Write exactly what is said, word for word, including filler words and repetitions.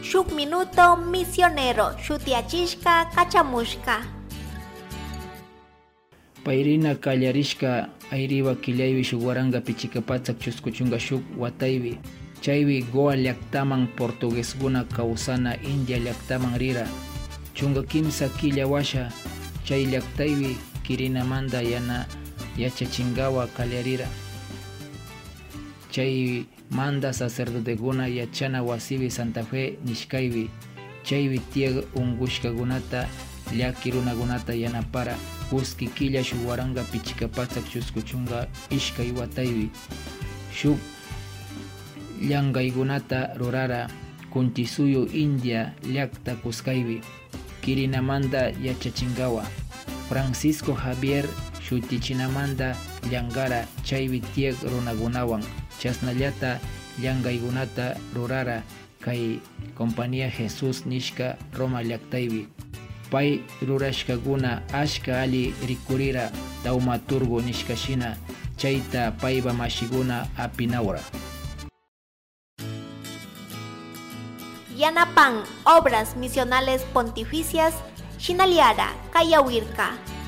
shuk minuto misionero shutiachishka kachamushka. Payrina kallarishka ayriwa killaywi shuk waranga pichikapatsak chuskuchunga shuk wataywi. Chaywi Goa llaktaman portuguesguna kawsana India llaktaman rira. Chunga kimsa killa washa chay llaktaywi kirinamanda yana yachachingawa kallarira. Chay manda sacerdoteguna yachana wasibi Santa Fe nishkaywi. Chaywi tieg ungushkagunata llaki runagunata yanapara. Kuski killa shuk waranga pichikapatsak chuskuchunga ishkay wataywi. Shuk llankaykunata rurara kuntisuyu India llakta kuskaywi. Kirinamanda yachachingawa. Francisco Javier shutichinamanda llankara chaywi tieg runagunawan. Chasnallata llankaykunata rurara kay Compañía Jesús nishka Roma llaktaywi. Pay rurashkaguna ashka ali rikurira taumaturgo nishkashina chayta payba mashiguna apinawra. Yanapan Obras Misionales Pontificias Shinaliara Kayawirka.